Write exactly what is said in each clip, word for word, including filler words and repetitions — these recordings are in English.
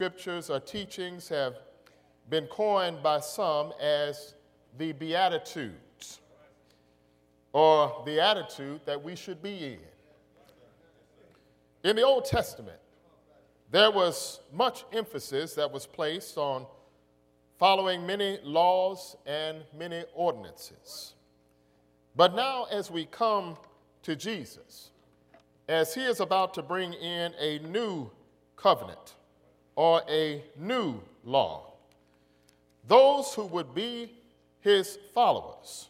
scriptures or teachings have been coined by some as the Beatitudes, or the attitude that we should be in. In the Old Testament, there was much emphasis that was placed on following many laws and many ordinances. But now, as we come to Jesus, as he is about to bring in a new covenant or a new law, those who would be his followers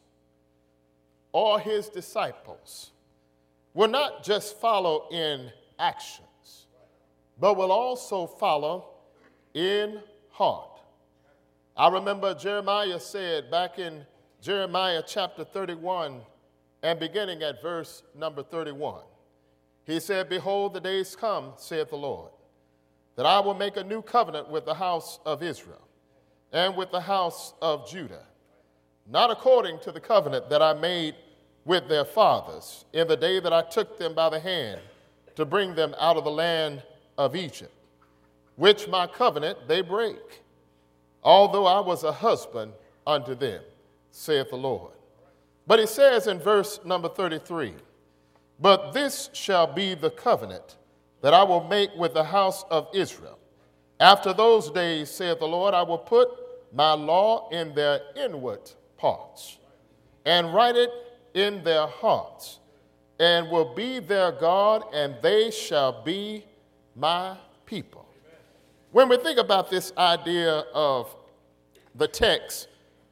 or his disciples will not just follow in actions, but will also follow in heart. I remember Jeremiah said back in Jeremiah chapter thirty-one and beginning at verse number thirty-one, he said, "Behold, the days come, saith the Lord, that I will make a new covenant with the house of Israel and with the house of Judah, not according to the covenant that I made with their fathers in the day that I took them by the hand to bring them out of the land of Egypt, which my covenant they break, although I was a husband unto them, saith the Lord." But he says in verse number thirty-three, "But this shall be the covenant that I will make with the house of Israel. After those days, saith the Lord, I will put my law in their inward parts and write it in their hearts, and will be their God, and they shall be my people." When we think about this idea of the text,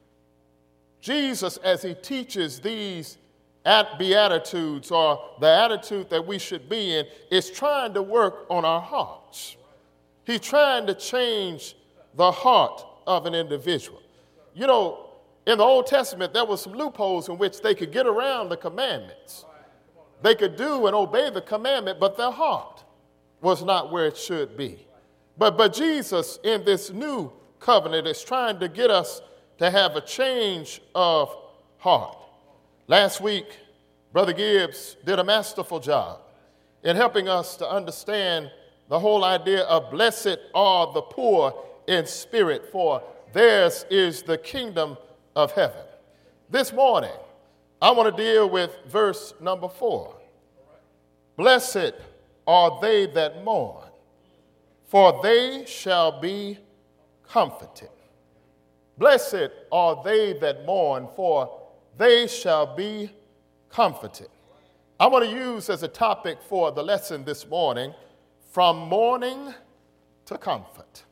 Jesus, as he teaches these at Beatitudes, or the attitude that we should be in, is trying to work on our hearts. He's trying to change the heart of an individual. You know, in the Old Testament, there were some loopholes in which they could get around the commandments. They could do and obey the commandment, but their heart was not where it should be. But, but Jesus, in this new covenant, is trying to get us to have a change of heart. Last week, Brother Gibbs did a masterful job in helping us to understand the whole idea of blessed are the poor in spirit, for theirs is the kingdom of heaven. This morning, I want to deal with verse number four. "Blessed are they that mourn, for they shall be comforted." Blessed are they that mourn, for they shall be comforted. I want to use as a topic for the lesson this morning, from mourning to comfort.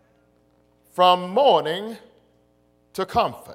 From mourning to comfort.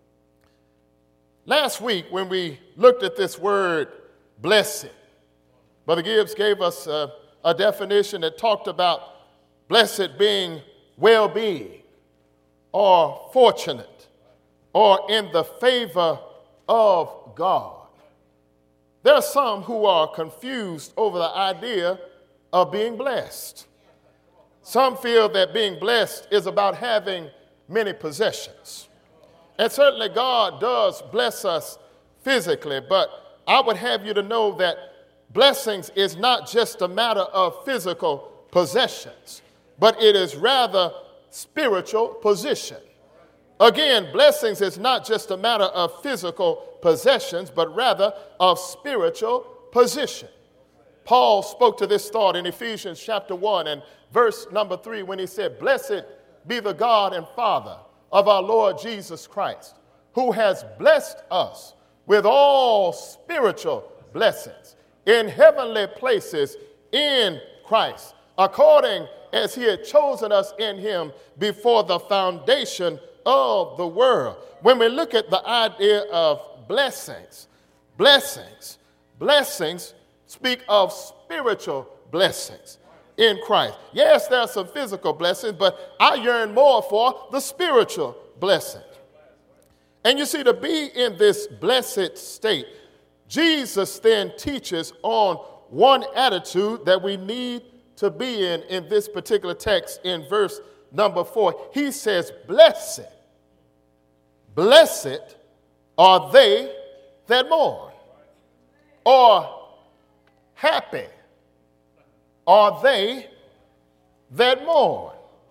Last week, when we looked at this word, blessed, Brother Gibbs gave us a, a definition that talked about blessed being well-being, or fortunate, or in the favor of God. There are some who are confused over the idea of being blessed. Some feel that being blessed is about having many possessions. And certainly God does bless us physically, but I would have you to know that blessings is not just a matter of physical possessions, but it is rather spiritual position. Again, blessings is not just a matter of physical possessions, but rather of spiritual position. Paul spoke to this thought in Ephesians chapter one and verse number three when he said, "Blessed be the God and Father of our Lord Jesus Christ, who has blessed us with all spiritual blessings in heavenly places in Christ, according as he had chosen us in him before the foundation of the world." When we look at the idea of blessings, blessings, blessings speak of spiritual blessings in Christ. Yes, there are some physical blessings, but I yearn more for the spiritual blessing. And you see, to be in this blessed state, Jesus then teaches on one attitude that we need to be in in this particular text in verse number four. He says, "Blessed, blessed are they that mourn," or happy are they that mourn.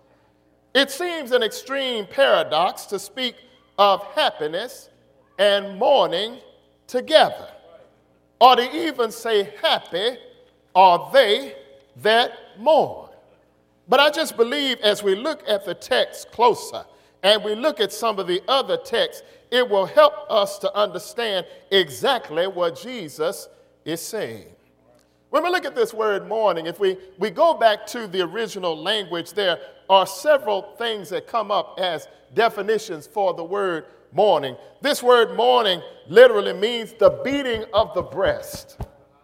It seems an extreme paradox to speak of happiness and mourning together, or to even say happy are they that mourn. But I just believe as we look at the text closer and we look at some of the other texts, it will help us to understand exactly what Jesus is saying. When we look at this word mourning, if we, we go back to the original language, there are several things that come up as definitions for the word mourning. This word mourning literally means the beating of the breast.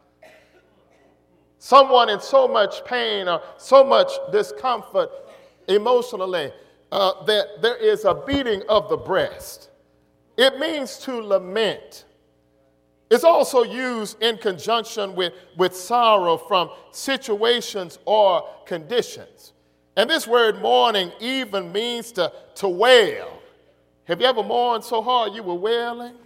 Someone in so much pain or so much discomfort emotionally uh, that there is a beating of the breast. It means to lament. It's also used in conjunction with, with sorrow from situations or conditions. And this word mourning even means to, to wail. Have you ever mourned so hard you were wailing?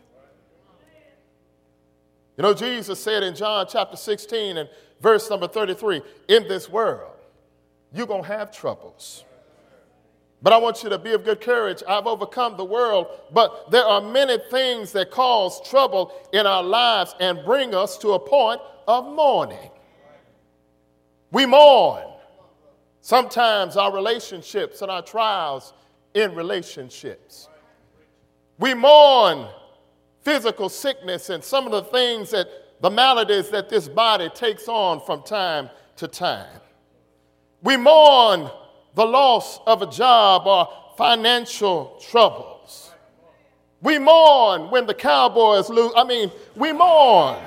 You know, Jesus said in John chapter sixteen and verse number thirty-three, in this world, you're going to have troubles. But I want you to be of good courage. I've overcome the world. But there are many things that cause trouble in our lives and bring us to a point of mourning. We mourn sometimes our relationships and our trials in relationships. We mourn physical sickness and some of the things that the maladies that this body takes on from time to time. We mourn the loss of a job or financial troubles. We mourn when the Cowboys lose. I mean, we mourn.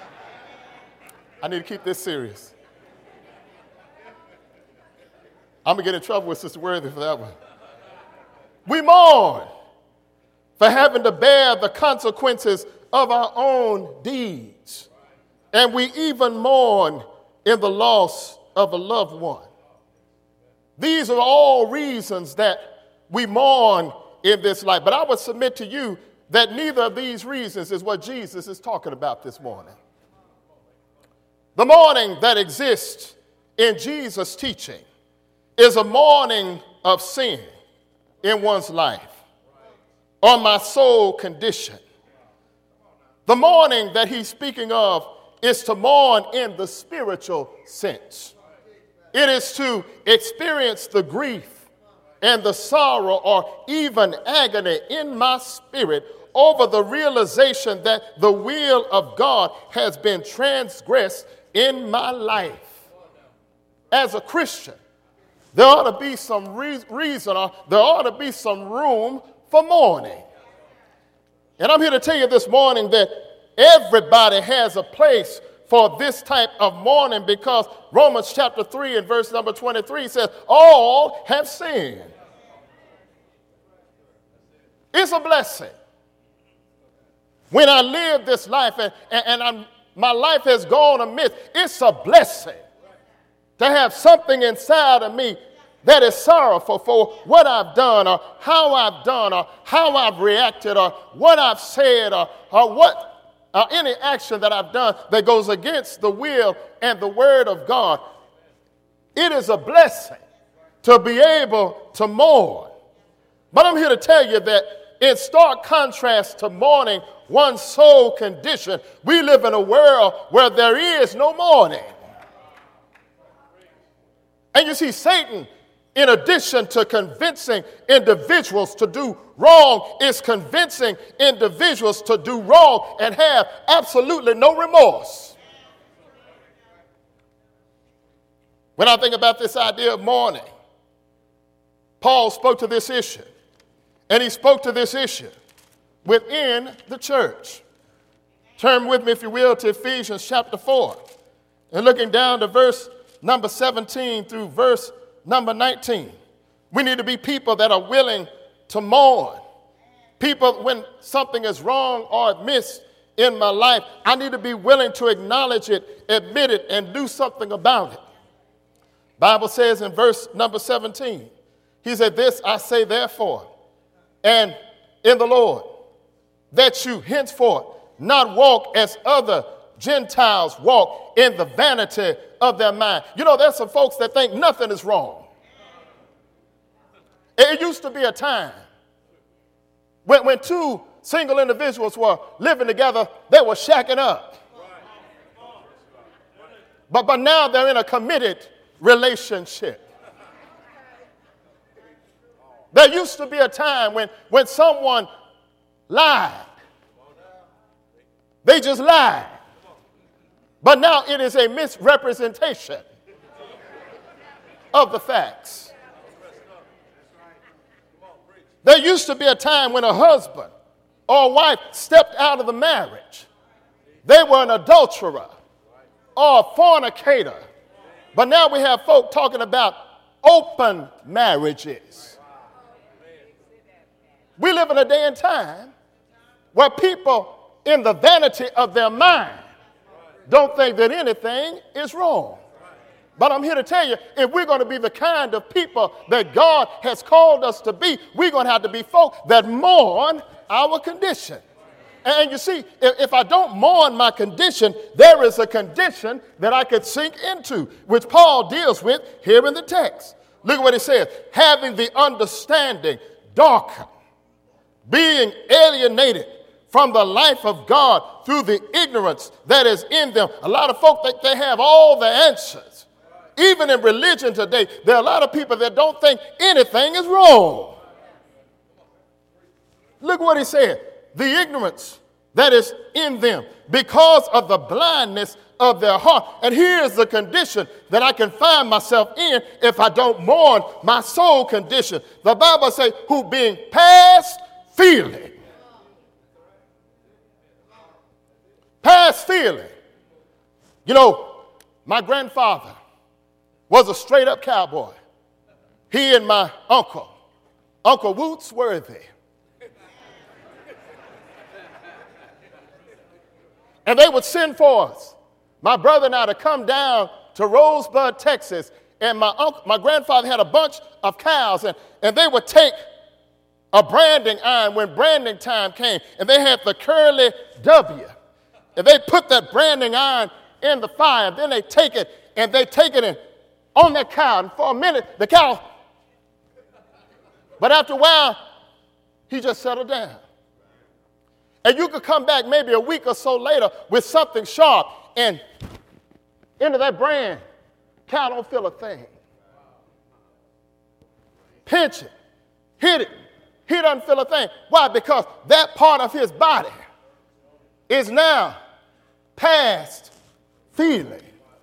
I need to keep this serious. I'm going to get in trouble with Sister Worthy for that one. We mourn for having to bear the consequences of our own deeds. And we even mourn in the loss of a loved one. These are all reasons that we mourn in this life. But I would submit to you that neither of these reasons is what Jesus is talking about this morning. The mourning that exists in Jesus' teaching is a mourning of sin in one's life, or my soul condition. The mourning that he's speaking of is to mourn in the spiritual sense. It is to experience the grief and the sorrow or even agony in my spirit over the realization that the will of God has been transgressed in my life. As a Christian, there ought to be some re- reason or there ought to be some room for mourning. And I'm here to tell you this morning that everybody has a place for this type of mourning, because Romans chapter three and verse number twenty-three says, all have sinned. It's a blessing. When I live this life and, and, and I'm, my life has gone amiss, it's a blessing to have something inside of me that is sorrowful for what I've done or how I've done or how I've reacted or what I've said or, or what or any action that I've done that goes against the will and the word of God. It is a blessing to be able to mourn. But I'm here to tell you that in stark contrast to mourning one's soul condition, we live in a world where there is no mourning. And you see, Satan, in addition to convincing individuals to do wrong, is convincing individuals to do wrong and have absolutely no remorse. When I think about this idea of mourning, Paul spoke to this issue, and he spoke to this issue within the church. Turn with me, if you will, to Ephesians chapter four, and looking down to verse number seventeen through verse number nineteen. We need to be people that are willing to mourn. People, when something is wrong or amiss in my life, I need to be willing to acknowledge it, admit it, and do something about it. Bible says in verse number seventeen, he said, this I say therefore, and in the Lord, that you henceforth not walk as other Gentiles walk in the vanity of their mind. You know, there's some folks that think nothing is wrong. It used to be a time when, when two single individuals were living together, they were shacking up. But, but now they're in a committed relationship. There used to be a time when, when someone lied. They just lied. But now it is a misrepresentation of the facts. There used to be a time when a husband or a wife stepped out of the marriage. They were an adulterer or a fornicator. But now we have folk talking about open marriages. We live in a day and time where people in the vanity of their mind don't think that anything is wrong. But I'm here to tell you, if we're going to be the kind of people that God has called us to be, we're going to have to be folk that mourn our condition. And you see, if, if I don't mourn my condition, there is a condition that I could sink into, which Paul deals with here in the text. Look at what he says. Having the understanding darkened, being alienated from the life of God through the ignorance that is in them. A lot of folk think they have all the answers. Even in religion today, there are a lot of people that don't think anything is wrong. Look what he said. The ignorance that is in them because of the blindness of their heart. And here's the condition that I can find myself in if I don't mourn my soul condition. The Bible says, who being past feeling. Past feeling. You know, my grandfather was a straight up cowboy. He and my uncle, Uncle Woots Worthy. And they would send for us, my brother and I, to come down to Rosebud, Texas. And my uncle, my grandfather had a bunch of cows, and, and they would take a branding iron when branding time came, and they had the curly W. And they put that branding iron in the fire, and then they take it, and they take it in on that cow. And for a minute, the cow, but after a while, he just settled down. And you could come back maybe a week or so later with something sharp, and into that brand, cow don't feel a thing. Pinch it, hit it, he doesn't feel a thing. Why? Because that part of his body is now past feeling.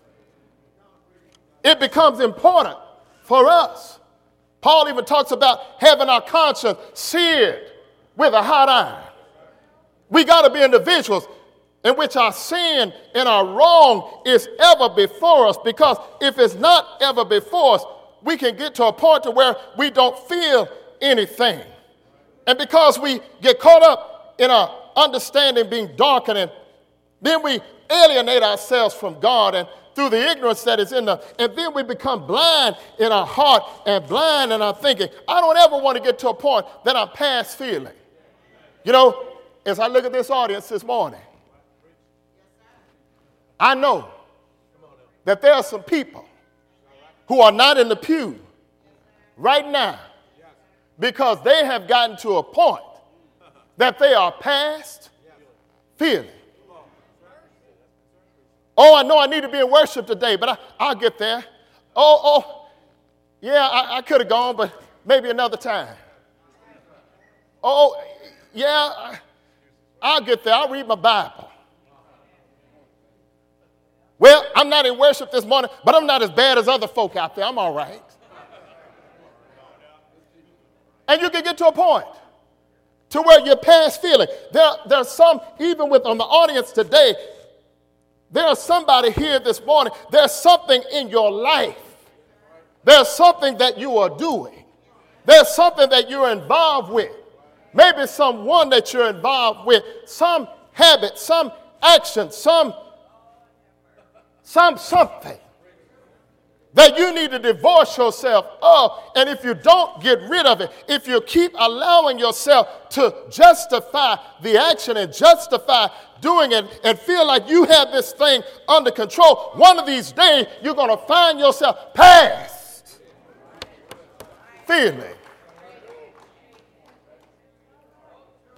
It becomes important for us. Paul even talks about having our conscience seared with a hot iron. We got to be individuals in which our sin and our wrong is ever before us, because if it's not ever before us, we can get to a point to where we don't feel anything. And because we get caught up in our understanding being darkened, and then we alienate ourselves from God and through the ignorance that is in the, and then we become blind in our heart and blind in our thinking. I don't ever want to get to a point that I'm past feeling. You know, as I look at this audience this morning, I know that there are some people who are not in the pew right now because they have gotten to a point that they are past feeling. Oh, I know I need to be in worship today, but I, I'll get there. Oh, oh, yeah, I, I could have gone, but maybe another time. Oh, yeah, I, I'll get there. I'll read my Bible. Well, I'm not in worship this morning, but I'm not as bad as other folk out there. I'm all right. And you can get to a point to where you're past feeling. There, there's some, even with on the audience today, there's somebody here this morning, there's something in your life. There's something that you are doing. There's something that you're involved with. Maybe someone that you're involved with, some habit, some action, some, some something that you need to divorce yourself of. And if you don't get rid of it, if you keep allowing yourself to justify the action and justify doing it and feel like you have this thing under control, one of these days you're going to find yourself past feeling.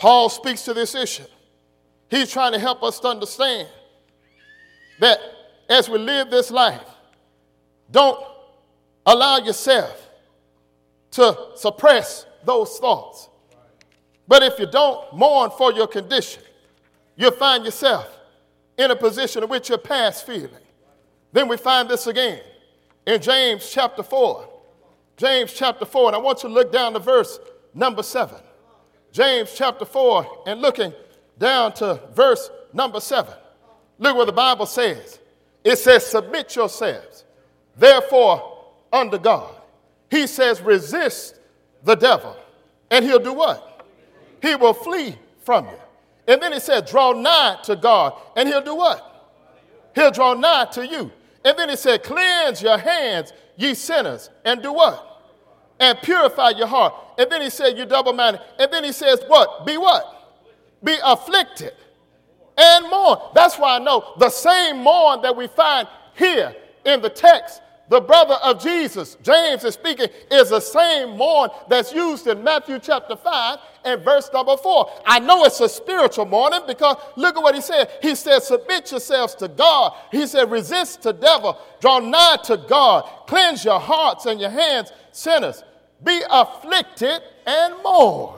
Paul speaks to this issue. He's trying to help us to understand that as we live this life, don't allow yourself to suppress those thoughts. But if you don't mourn for your condition, you'll find yourself in a position in which you're past feeling. Then we find this again in James chapter four. James chapter four, and I want you to look down to verse number seven. James chapter four, and looking down to verse number seven. Look what the Bible says. It says, submit yourselves, therefore, unto God. He says, resist the devil, and he'll do what? He will flee from you. And then he said, draw nigh to God, and he'll do what? He'll draw nigh to you. And then he said, cleanse your hands, ye sinners, and do what? And purify your heart. And then he said, you double-minded. And then he says, what? Be what? Be afflicted and mourn. That's why I know the same mourn that we find here in the text, the brother of Jesus, James is speaking, is the same mourn that's used in Matthew chapter five and verse number four. I know it's a spiritual mourning because look at what he said. He said, submit yourselves to God. He said, resist the devil, draw nigh to God, cleanse your hearts and your hands, sinners. Be afflicted and mourn.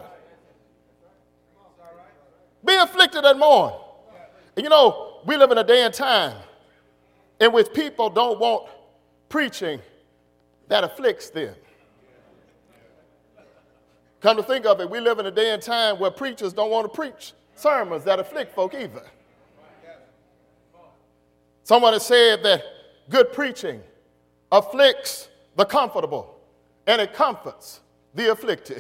Be afflicted and mourn. And you know, we live in a day and time in which people don't want preaching that afflicts them. Come to think of it, we live in a day and time where preachers don't want to preach sermons that afflict folk either. Someone has said that good preaching afflicts the comfortable and it comforts the afflicted.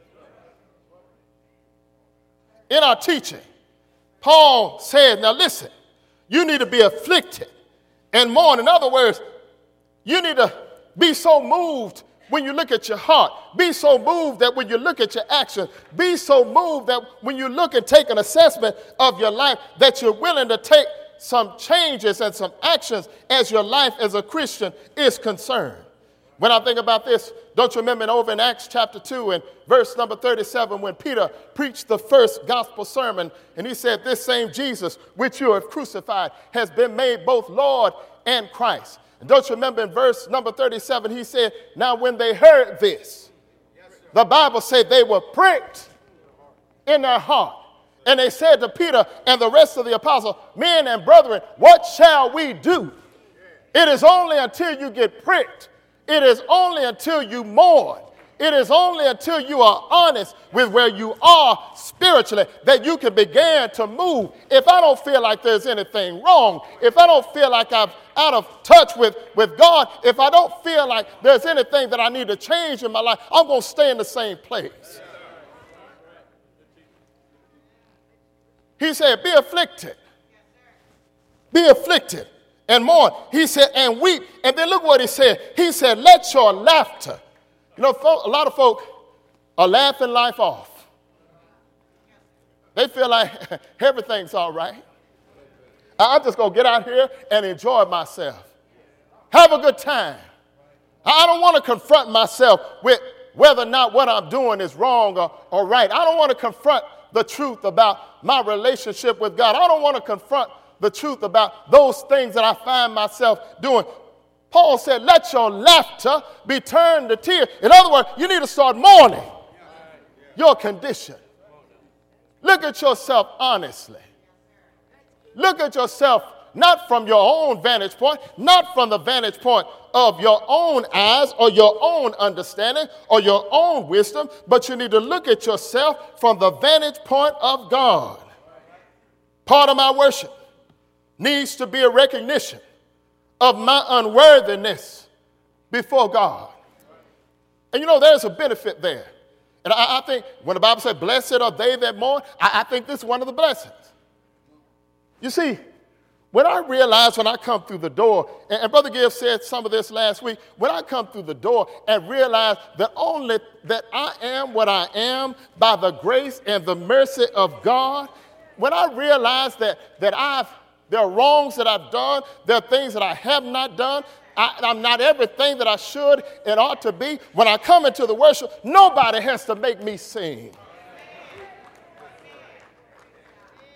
In our teaching, Paul said, now listen, you need to be afflicted and mourn. In other words, you need to be so moved when you look at your heart. Be so moved that when you look at your actions, be so moved that when you look and take an assessment of your life, that you're willing to take some changes and some actions as your life as a Christian is concerned. When I think about this, don't you remember over in Acts chapter two and verse number thirty-seven when Peter preached the first gospel sermon and he said, this same Jesus which you have crucified has been made both Lord and Christ. And don't you remember in verse number thirty-seven, he said, now when they heard this, the Bible said they were pricked in their heart. And they said to Peter and the rest of the apostles, men and brethren, what shall we do? It is only until you get pricked. It is only until you mourn. It is only until you are honest with where you are spiritually that you can begin to move. If I don't feel like there's anything wrong, if I don't feel like I'm out of touch with, with God, if I don't feel like there's anything that I need to change in my life, I'm going to stay in the same place. He said, be afflicted. Be afflicted and mourn. He said, and weep. And then look what he said. He said, let your laughter. You know, folk, a lot of folk are laughing life off. They feel like everything's all right. I'm just going to get out here and enjoy myself. Have a good time. I don't want to confront myself with whether or not what I'm doing is wrong or, or right. I don't want to confront the truth about my relationship with God. I don't want to confront the truth about those things that I find myself doing. Paul said, let your laughter be turned to tears. In other words, you need to start mourning your condition. Look at yourself honestly. Look at yourself not from your own vantage point, not from the vantage point of your own eyes or your own understanding or your own wisdom, but you need to look at yourself from the vantage point of God. Part of my worship needs to be a recognition of my unworthiness before God. And you know, there's a benefit there. And I, I think when the Bible says, blessed are they that mourn, I, I think this is one of the blessings. You see, when I realize when I come through the door, and, and Brother Gibbs said some of this last week, when I come through the door and realize that only that I am what I am by the grace and the mercy of God, when I realize that, that I've there are wrongs that I've done. There are things that I have not done. I, I'm not everything that I should and ought to be. When I come into the worship, nobody has to make me sing.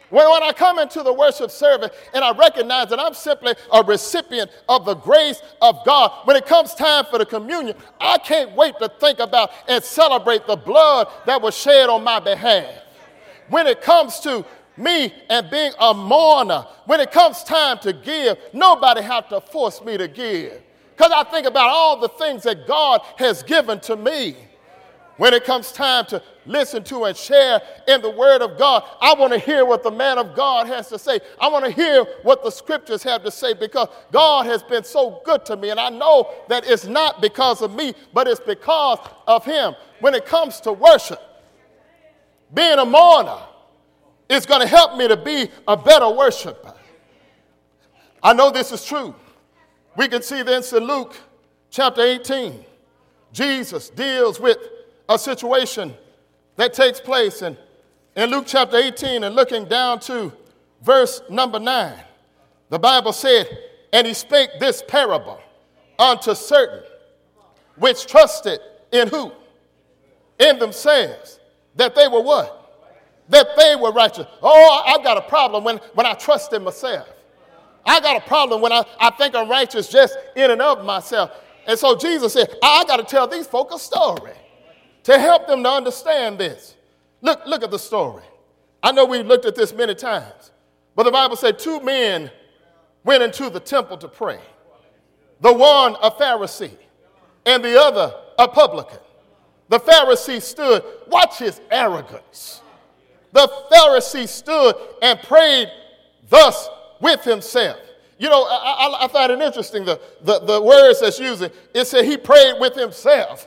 When, when I come into the worship service and I recognize that I'm simply a recipient of the grace of God, when it comes time for the communion, I can't wait to think about and celebrate the blood that was shed on my behalf. When it comes to me and being a mourner, when it comes time to give, nobody has to force me to give. Because I think about all the things that God has given to me. When it comes time to listen to and share in the Word of God, I want to hear what the man of God has to say. I want to hear what the scriptures have to say, because God has been so good to me. And I know that it's not because of me, but it's because of him. When it comes to worship, being a mourner is going to help me to be a better worshiper. I know this is true. We can see this in Luke chapter eighteen. Jesus deals with a situation that takes place in, in Luke chapter eighteen, and looking down to verse number nine. The Bible said, and he spake this parable unto certain which trusted in who? In themselves, that they were what? That they were righteous. Oh, I've got a problem when, when I trust in myself. I got a problem when I, I think I'm righteous just in and of myself. And so Jesus said, I got to tell these folk a story to help them to understand this. Look, look at the story. I know we've looked at this many times, but the Bible said two men went into the temple to pray. The one a Pharisee and the other a publican. The Pharisee stood, watch his arrogance. The Pharisee stood and prayed thus with himself. You know, I, I, I find it interesting, the, the, the words that's using. It said he prayed with himself.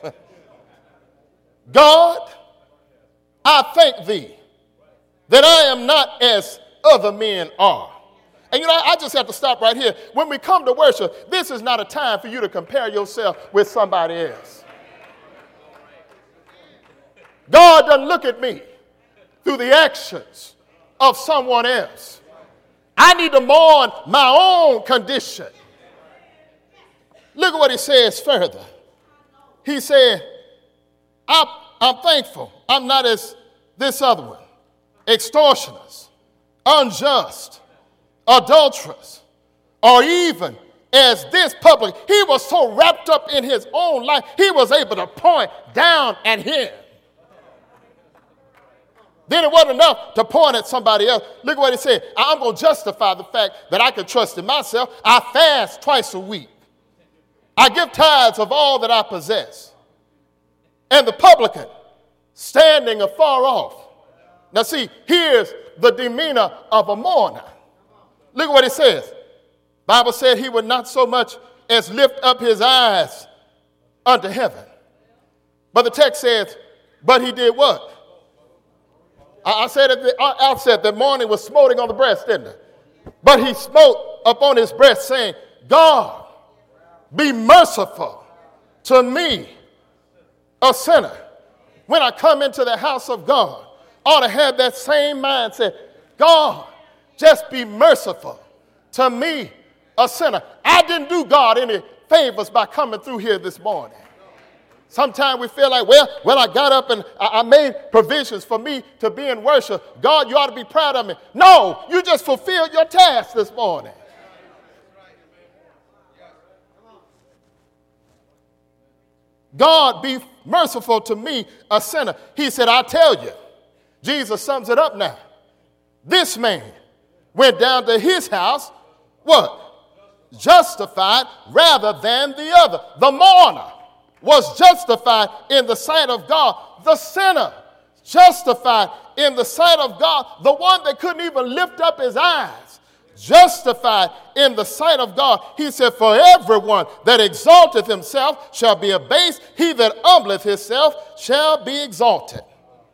God, I thank thee that I am not as other men are. And you know, I just have to stop right here. When we come to worship, this is not a time for you to compare yourself with somebody else. God doesn't look at me through the actions of someone else. I need to mourn my own condition. Look at what he says further. He said, I'm, I'm thankful I'm not as this other one, extortioners, unjust, adulterous, or even as this public. He was so wrapped up in his own life, he was able to point down at him. Then it wasn't enough to point at somebody else. Look at what he said. I'm going to justify the fact that I can trust in myself. I fast twice a week. I give tithes of all that I possess. And the publican, standing afar off. Now see, here's the demeanor of a mourner. Look at what it says. Bible said he would not so much as lift up his eyes unto heaven. But the text says, but he did what? I said at the outset that mourning was smoting on the breast, didn't it? But he smote upon his breast, saying, God, be merciful to me, a sinner. When I come into the house of God, I ought to have that same mindset. God, just be merciful to me, a sinner. I didn't do God any favors by coming through here this morning. Sometimes we feel like, well, well, I got up and I, I made provisions for me to be in worship. God, you ought to be proud of me. No, you just fulfilled your task this morning. God, be merciful to me, a sinner. He said, I tell you. Jesus sums it up now. This man went down to his house, what? Justified rather than the other. The mourner was justified in the sight of God. The sinner, justified in the sight of God. The one that couldn't even lift up his eyes, justified in the sight of God. He said, for everyone that exalteth himself shall be abased. He that humbleth himself shall be exalted.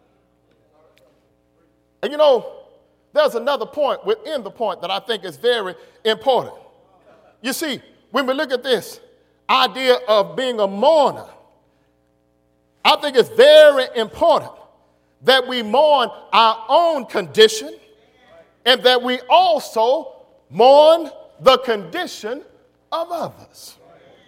And you know, there's another point within the point that I think is very important. You see, when we look at this idea of being a mourner, I think it's very important that we mourn our own condition and that we also mourn the condition of others.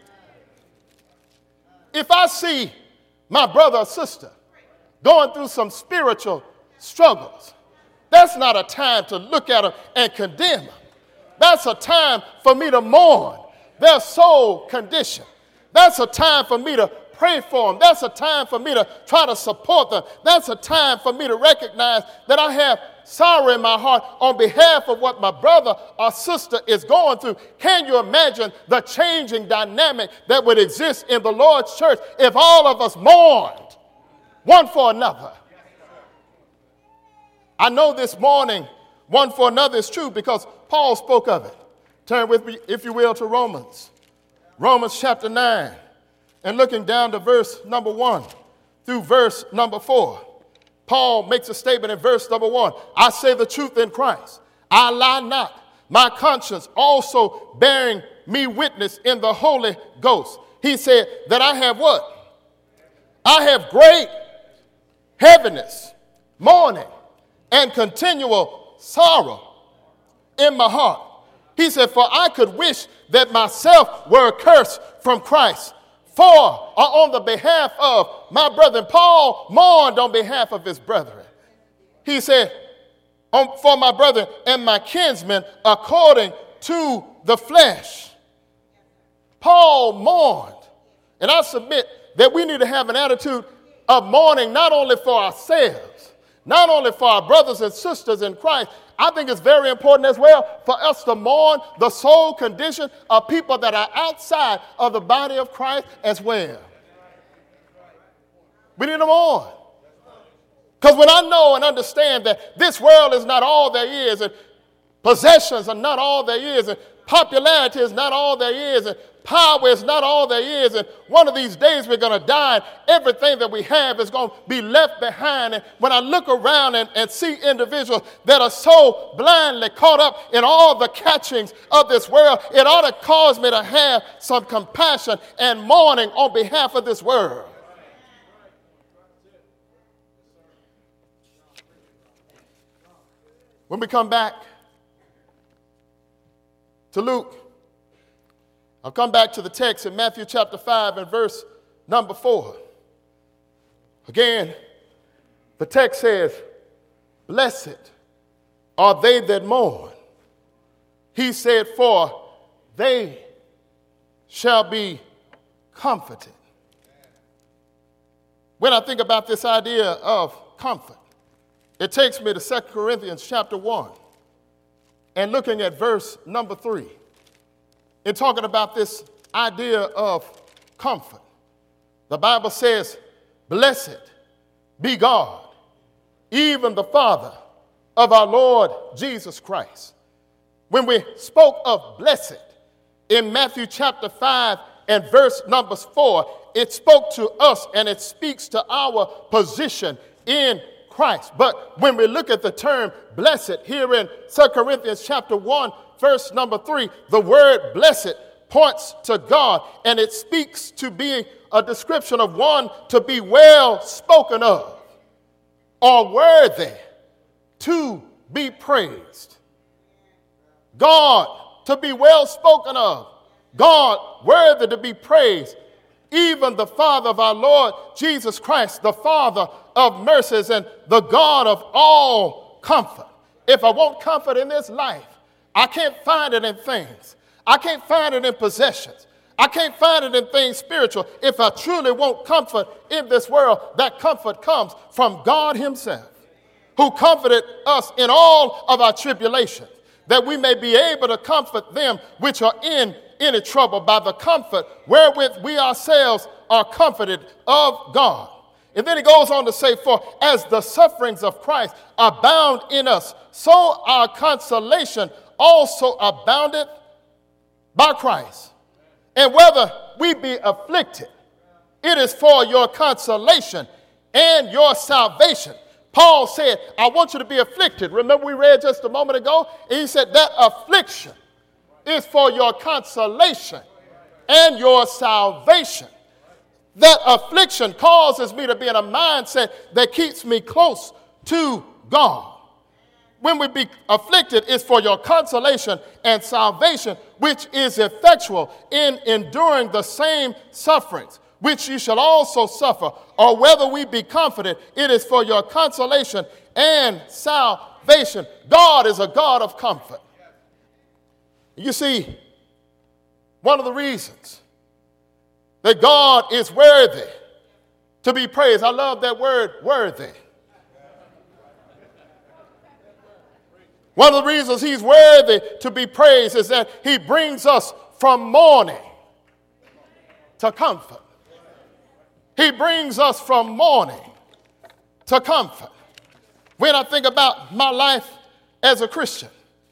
If I see my brother or sister going through some spiritual struggles, That's not a time to look at them and condemn them. That's a time for me to mourn their soul condition. That's a time for me to pray for them. That's a time for me to try to support them. That's a time for me to recognize that I have sorrow in my heart on behalf of what my brother or sister is going through. Can you imagine the changing dynamic that would exist in the Lord's church if all of us mourned one for another? I know this morning one for another is true because Paul spoke of it. Turn with me, if you will, to Romans. Romans chapter nine. And looking down to verse number one through verse number four. Paul makes a statement in verse number one. I say the truth in Christ. I lie not. My conscience also bearing me witness in the Holy Ghost. He said that I have what? I have great heaviness, mourning, and continual sorrow in my heart. He said, for I could wish that myself were accursed from Christ for or on the behalf of my brethren. Paul mourned on behalf of his brethren. He said, on, for my brethren and my kinsmen according to the flesh. Paul mourned. And I submit that we need to have an attitude of mourning not only for ourselves, not only for our brothers and sisters in Christ. I think it's very important as well for us to mourn the soul condition of people that are outside of the body of Christ as well. We need to mourn. Because when I know and understand that this world is not all there is, and possessions are not all there is, and popularity is not all there is, and power is not all there is, and one of these days we're going to die, and everything that we have is going to be left behind. And when I look around and, and see individuals that are so blindly caught up in all the catchings of this world, it ought to cause me to have some compassion and mourning on behalf of this world. When we come back to Luke, I'll come back to the text in Matthew chapter five and verse number four. Again, the text says, blessed are they that mourn. He said, for they shall be comforted. When I think about this idea of comfort, it takes me to Second Corinthians chapter one and looking at verse number three. In talking about this idea of comfort, the Bible says, blessed be God, even the Father of our Lord Jesus Christ. When we spoke of blessed in Matthew chapter five and verse number four, it spoke to us and it speaks to our position in Christ. But when we look at the term blessed here in Second Corinthians chapter one, verse number three, the word blessed points to God, and it speaks to being a description of one to be well spoken of or worthy to be praised. God to be well spoken of. God worthy to be praised. Even the Father of our Lord Jesus Christ, the Father of mercies and the God of all comfort. If I want comfort in this life, I can't find it in things. I can't find it in possessions. I can't find it in things spiritual. If I truly want comfort in this world, that comfort comes from God himself, who comforted us in all of our tribulations, that we may be able to comfort them which are in any trouble by the comfort wherewith we ourselves are comforted of God. And then he goes on to say, for as the sufferings of Christ abound in us, so our consolation also aboundeth by Christ. And whether we be afflicted, it is for your consolation and your salvation. Paul said, I want you to be afflicted. Remember we read just a moment ago? And he said that affliction is for your consolation and your salvation. That affliction causes me to be in a mindset that keeps me close to God. When we be afflicted, it's for your consolation and salvation, which is effectual in enduring the same sufferings, which you shall also suffer. Or whether we be comforted, it is for your consolation and salvation. salvation. God is a God of comfort. You see, one of the reasons that God is worthy to be praised, I love that word, worthy. One of the reasons he's worthy to be praised is that he brings us from mourning to comfort. He brings us from mourning to comfort. When I think about my life as a Christian,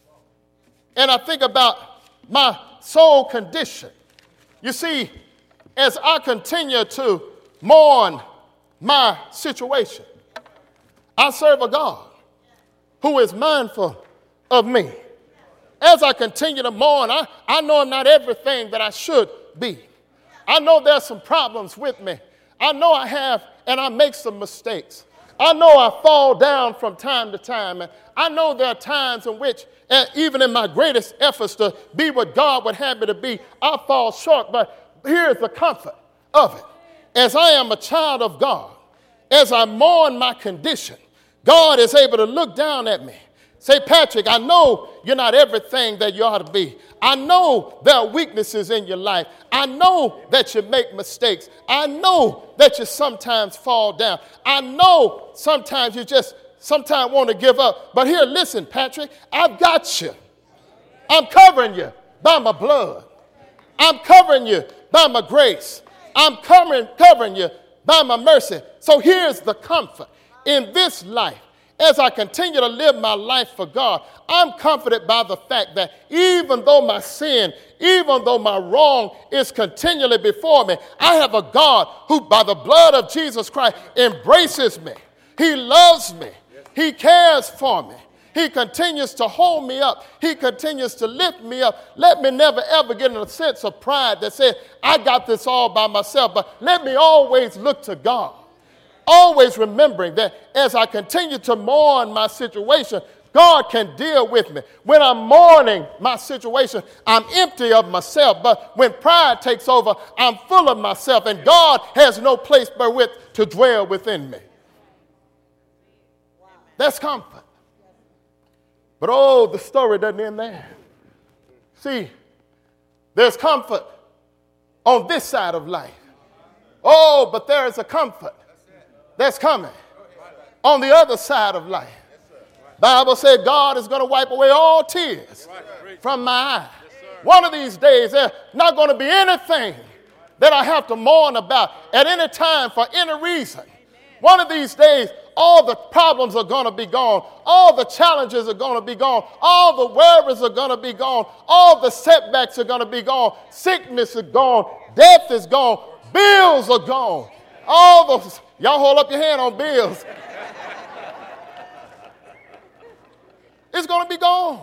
and I think about my soul condition, you see, as I continue to mourn my situation, I serve a God who is mindful of me. As I continue to mourn, I, I know I'm not everything that I should be. I know there's some problems with me. I know I have, and I make some mistakes. I know I fall down from time to time. And I know there are times in which, uh, even in my greatest efforts to be what God would have me to be, I fall short. But here's the comfort of it. As I am a child of God, as I mourn my condition, God is able to look down at me. Say, Patrick, I know you're not everything that you ought to be. I know there are weaknesses in your life. I know that you make mistakes. I know that you sometimes fall down. I know sometimes you just sometimes want to give up. But here, listen, Patrick, I've got you. I'm covering you by my blood. I'm covering you by my grace. I'm covering, covering you by my mercy. So here's the comfort. In this life, as I continue to live my life for God, I'm comforted by the fact that even though my sin, even though my wrong is continually before me, I have a God who, by the blood of Jesus Christ, embraces me. He loves me. He cares for me. He continues to hold me up. He continues to lift me up. Let me never, ever get in a sense of pride that says, I got this all by myself. But let me always look to God. Always remembering that as I continue to mourn my situation, God can deal with me. When I'm mourning my situation, I'm empty of myself. But when pride takes over, I'm full of myself. And God has no place wherewith to dwell within me. That's comfort. But oh, the story doesn't end there. See, there's comfort on this side of life. Oh, but there is a comfort that's coming on the other side of life. Bible said God is going to wipe away all tears from my eyes. One of these days, there's not going to be anything that I have to mourn about at any time for any reason. One of these days, all the problems are going to be gone. All the challenges are going to be gone. All the worries are going to be gone. All the setbacks are going to be gone. Sickness is gone. Death is gone. Bills are gone. All those, y'all hold up your hand on bills. It's going to be gone.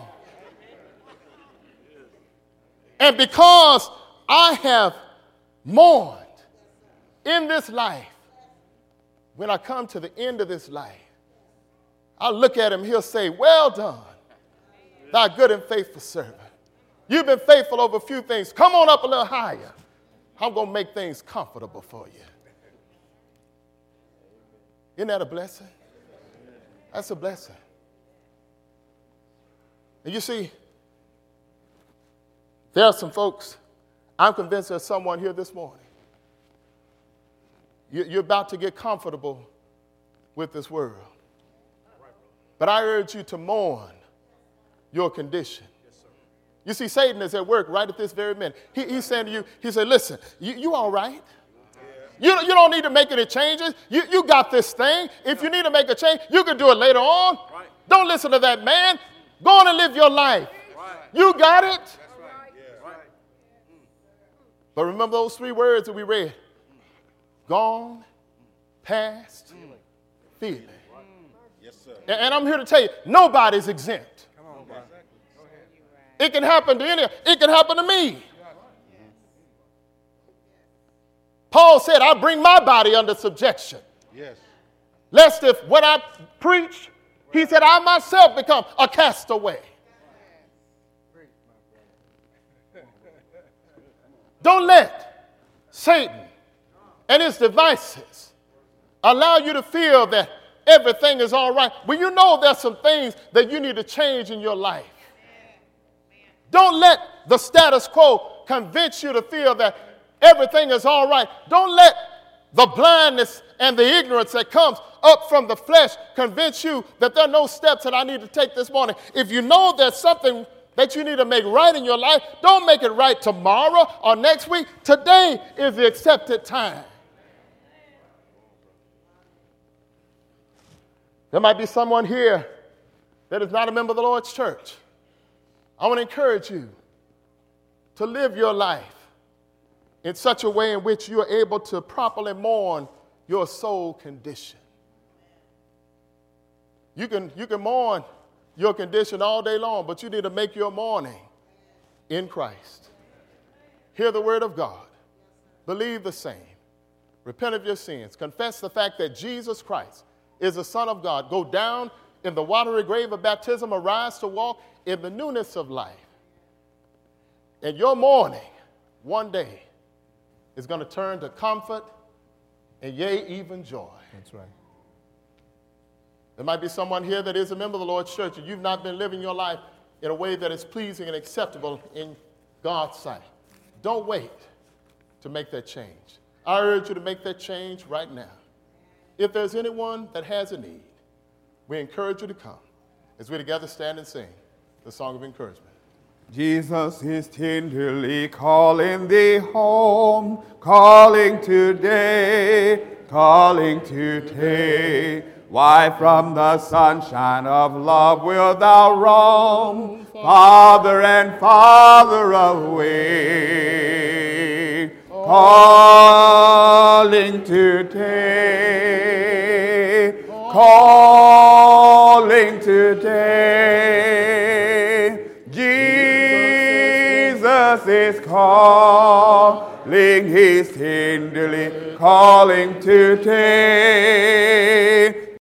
And because I have mourned in this life, when I come to the end of this life, I look at him, he'll say, well done, thy good and faithful servant. You've been faithful over a few things. Come on up a little higher. I'm going to make things comfortable for you. Isn't that a blessing? That's a blessing. And you see, there are some folks, I'm convinced there's someone here this morning. You're about to get comfortable with this world. But I urge you to mourn your condition. You see, Satan is at work right at this very minute. He, he's saying to you, he said, listen, you, you all right? You, you don't need to make any changes. You, you got this thing. If you need to make a change, you can do it later on. Right. Don't listen to that man. Go on and live your life. Right. You got it. That's right. Yeah. Right. But remember those three words that we read. Gone, past, mm. feeling. Right. Yes, sir. And, and I'm here to tell you, nobody's exempt. Come on, guys. It can happen to any. It can happen to me. Paul said, I bring my body under subjection. Yes. Lest if what I preach, he said, I myself become a castaway. Don't let Satan and his devices allow you to feel that everything is all right, when you know there's some things that you need to change in your life. Don't let the status quo convince you to feel that everything is all right. Don't let the blindness and the ignorance that comes up from the flesh convince you that there are no steps that I need to take this morning. If you know there's something that you need to make right in your life, don't make it right tomorrow or next week. Today is the accepted time. There might be someone here that is not a member of the Lord's church. I want to encourage you to live your life in such a way in which you are able to properly mourn your soul condition. You can, you can mourn your condition all day long, but you need to make your mourning in Christ. Hear the word of God. Believe the same. Repent of your sins. Confess the fact that Jesus Christ is the Son of God. Go down in the watery grave of baptism, arise to walk in the newness of life. And your mourning one day is going to turn to comfort and yea, even joy. That's right. There might be someone here that is a member of the Lord's church and you've not been living your life in a way that is pleasing and acceptable in God's sight. Don't wait to make that change. I urge you to make that change right now. If there's anyone that has a need, we encourage you to come as we together stand and sing the song of encouragement. Jesus is tenderly calling thee home, calling today, calling today. Why from the sunshine of love wilt thou roam, farther and farther away? Calling today, calling today. Jesus is calling, he's tenderly calling today.